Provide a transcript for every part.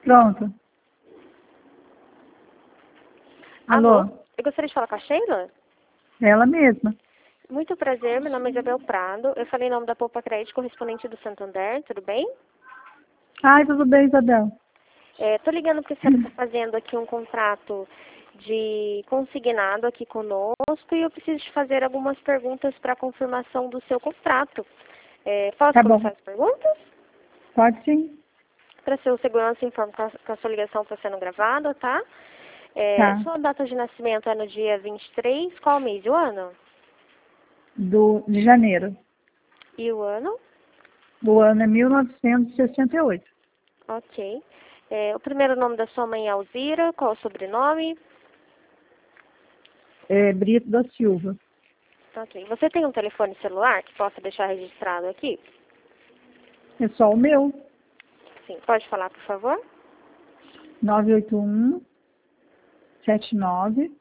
Pronto. Alô? Eu gostaria de falar com a Sheila? Ela mesma. Muito prazer, meu nome é Isabel Prado. Eu falei em nome da Poupa Crédito, correspondente do Santander, tudo bem? Ai, tudo bem, Isabel? Tô ligando porque a senhora está fazendo aqui um contrato de consignado aqui conosco e eu preciso de fazer algumas perguntas para confirmação do seu contrato. Posso Tá começar bom. as perguntas? Pode sim. Para seu segurança, informo que a sua ligação está sendo gravada, tá? Tá. Sua data de nascimento é no dia 23, qual mês e o ano? De janeiro. E o ano? O ano é 1968. Ok. O primeiro nome da sua mãe é Alzira, qual o sobrenome? É Brito da Silva. Ok. Você tem um telefone celular que possa deixar registrado aqui? É só o meu. Sim. Pode falar, por favor? 981 79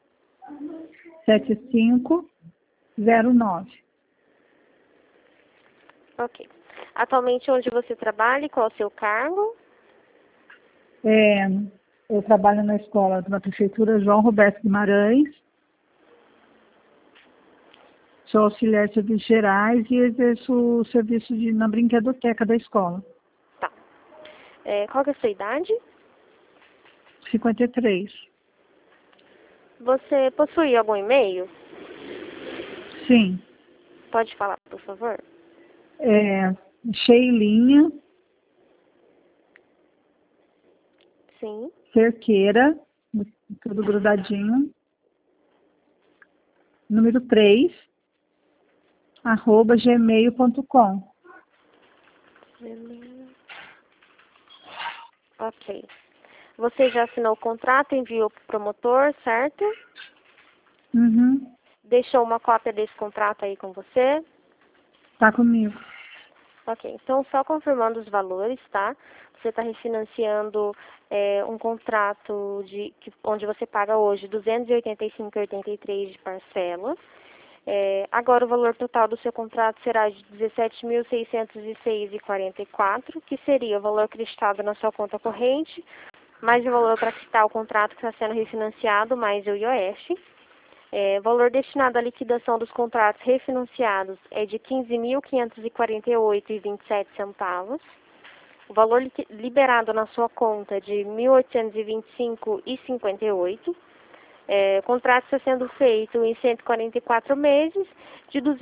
7509. Ok. Atualmente, onde você trabalha e qual o seu cargo? Eu trabalho na escola da Prefeitura João Roberto Guimarães. Sou auxiliar de serviços gerais e exerço o serviço na brinquedoteca da escola. Tá. Qual que é a sua idade? 53. Você possui algum e-mail? Sim. Pode falar, por favor? Sheilinha Sim. Cerqueira, tudo grudadinho, número 3, @gmail.com. Ok. Você já assinou o contrato, enviou para o promotor, certo? Uhum. Deixou uma cópia desse contrato aí com você? Tá comigo. Ok, então só confirmando os valores, tá? Você está refinanciando um contrato onde você paga hoje R$ 285,83 de parcela. Agora o valor total do seu contrato será de R$ 17.606,44, que seria o valor acreditado na sua conta corrente, mais o valor para quitar o contrato que está sendo refinanciado, mais o IOF. Valor destinado à liquidação dos contratos refinanciados é de R$ 15.548,27. O valor liberado na sua conta é de R$ 1.825,58. O contrato está sendo feito em 144 meses, de R$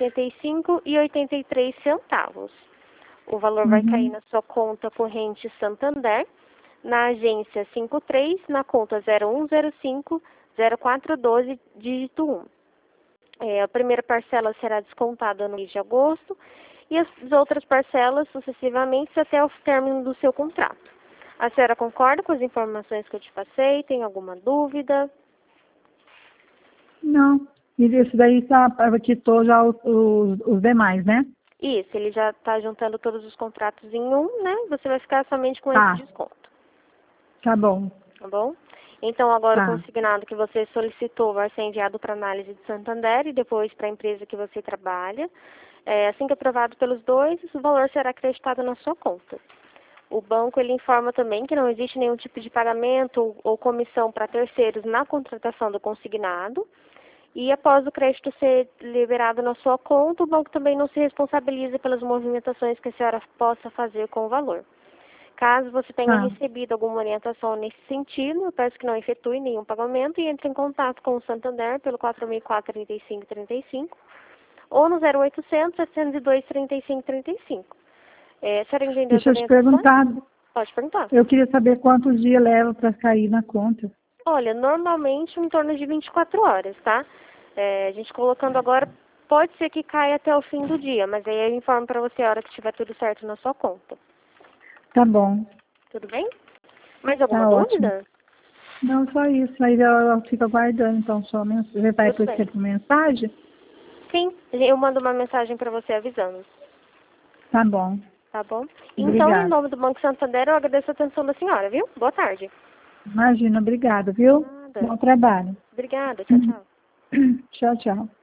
285,83. O valor vai cair Uhum. na sua conta corrente Santander, na agência 53, na conta 0105 0412, dígito 1. A primeira parcela será descontada no mês de agosto e as outras parcelas sucessivamente até o término do seu contrato. A senhora concorda com as informações que eu te passei? Tem alguma dúvida? Não. E isso daí quitou já os demais, né? Isso, ele já está juntando todos os contratos em um, né? Você vai ficar somente com esse Tá. desconto. Tá bom. Tá bom? Então, agora o Tá. consignado que você solicitou vai ser enviado para análise de Santander e depois para a empresa que você trabalha. Assim que aprovado pelos dois, o valor será acreditado na sua conta. O banco ele informa também que não existe nenhum tipo de pagamento ou comissão para terceiros na contratação do consignado. E após o crédito ser liberado na sua conta, o banco também não se responsabiliza pelas movimentações que a senhora possa fazer com o valor. Caso você tenha Tá. recebido alguma orientação nesse sentido, eu peço que não efetue nenhum pagamento e entre em contato com o Santander pelo 4004-3535 ou no 0800 702 3535. A senhora entendeu as Deixa eu te orientações? perguntar. Pode perguntar. Eu queria saber quantos dias leva para cair na conta. Olha, normalmente em torno de 24 horas, tá? A gente colocando agora, pode ser que caia até o fim do dia, mas aí eu informo para você a hora que estiver tudo certo na sua conta. Tá bom. Tudo bem? Mais alguma Tá ótimo. dúvida? Não, só isso. Aí eu fico aguardando, então, sua mensagem. Você vai Tudo por bem. sempre mensagem? Sim, eu mando uma mensagem para você avisando, Tá bom. tá bom? Então, em Obrigada. nome do Banco Santander, eu agradeço a atenção da senhora, viu? Boa tarde. Imagina, obrigada, viu? Nada. Bom trabalho. Obrigada. Tchau, tchau. Tchau, tchau.